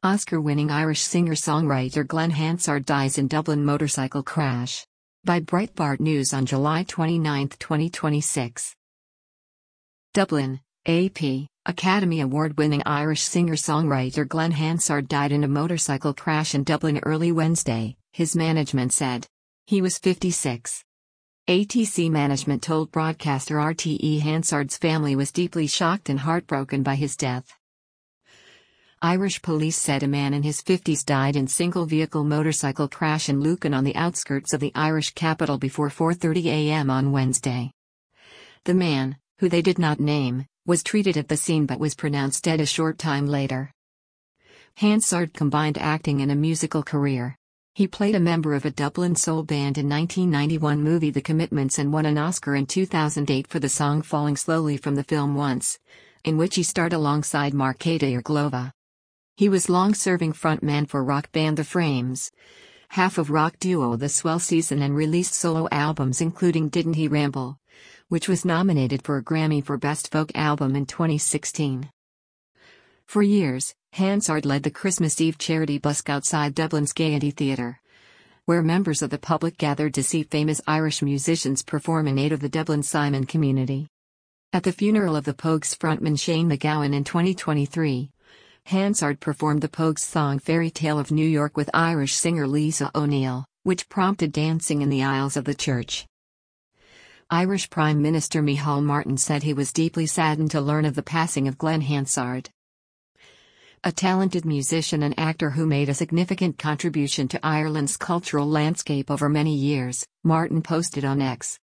Oscar-winning Irish singer-songwriter Glen Hansard dies in Dublin motorcycle crash. By Breitbart News on July 29, 2026. Dublin, AP. Academy Award-winning Irish singer-songwriter Glen Hansard died in a motorcycle crash in Dublin early Wednesday, his management said. He was 56. ATC management told broadcaster RTE Hansard's family was deeply shocked and heartbroken by his death. Irish police said a man in his 50s died in single-vehicle motorcycle crash in Lucan on the outskirts of the Irish capital before 4:30 a.m. on Wednesday. The man, who they did not name, was treated at the scene but was pronounced dead a short time later. Hansard combined acting and a musical career. He played a member of a Dublin soul band in 1991 movie The Commitments and won an Oscar in 2008 for the song Falling Slowly from the film Once, in which he starred alongside Markéta Irglová. He was long-serving frontman for rock band The Frames, half of rock duo The Swell Season, and released solo albums including Didn't He Ramble, which was nominated for a Grammy for Best Folk Album in 2016. For years, Hansard led the Christmas Eve charity busk outside Dublin's Gaiety Theatre, where members of the public gathered to see famous Irish musicians perform in aid of the Dublin Simon community. At the funeral of the Pogues frontman Shane MacGowan in 2023, Hansard performed the Pogues song Fairy Tale of New York with Irish singer Lisa O'Neill, which prompted dancing in the aisles of the church. Irish Prime Minister Micheál Martin said he was deeply saddened to learn of the passing of Glen Hansard. A talented musician and actor who made a significant contribution to Ireland's cultural landscape over many years, Martin posted on X.